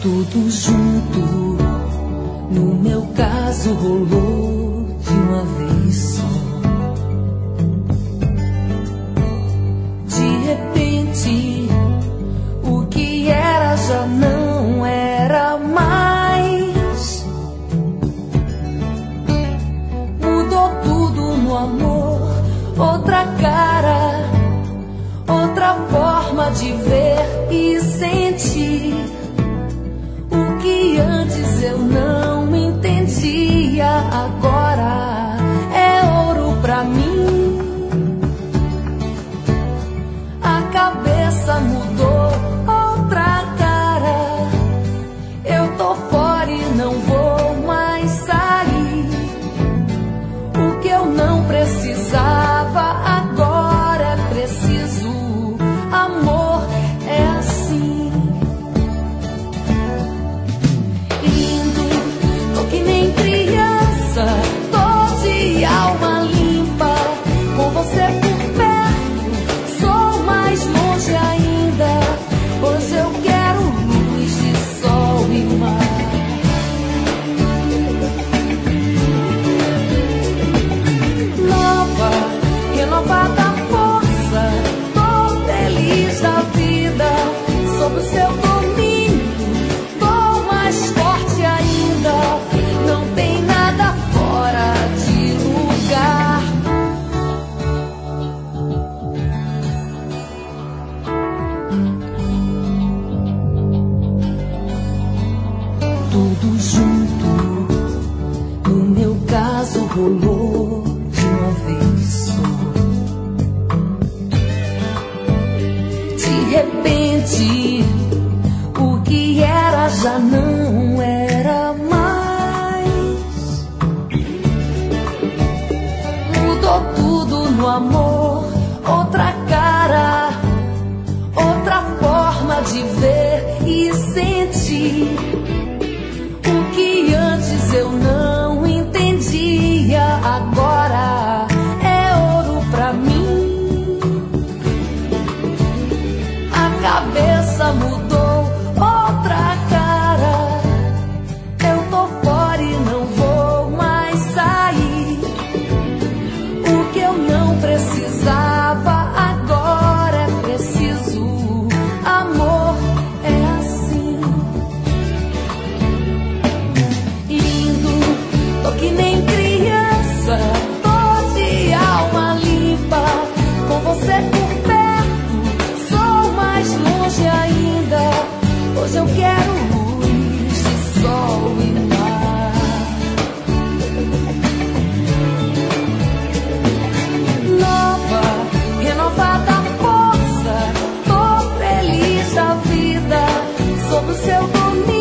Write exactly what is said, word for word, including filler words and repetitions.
Tudo junto, no meu caso, rolou de uma vez só. De repente, o que era já não era mais. Mudou tudo no amor, outra cara, outra forma de ver e sentir. O que antes eu não entendia, agora é ouro pra mim. A cabeça mudou, outra cara. Eu tô fora e não vou mais sair. O que eu não precisava, agora é preciso. Amor é assim. Que nem criança, tô de alma limpa. Com você por perto, sou mais longe ainda. Hoje eu quero luz de sol e mar. Nova, renovada força, tô feliz da vida. Sob o seu domínio, tô mais forte ainda. Não tem nada fora de lugar. Tudo junto, no meu caso, rolou de uma vez só. De repente, o que era já não era mais. Mudou tudo no amor, outra cara, outra forma de ver e sentir. O que antes eu não entendia, agora é ouro pra mim. A cabeça mudou, outra cara. Eu tô fora e não vou mais sair. O que eu não precisava, agora é preciso. Amor é assim. Lindo, tô que nem criança, tô de alma limpa. Com você por perto, sou mais longe ainda. Hoje eu quero luz de sol e mar. Nova, renovada força, tô feliz da vida. Sob o seu domínio,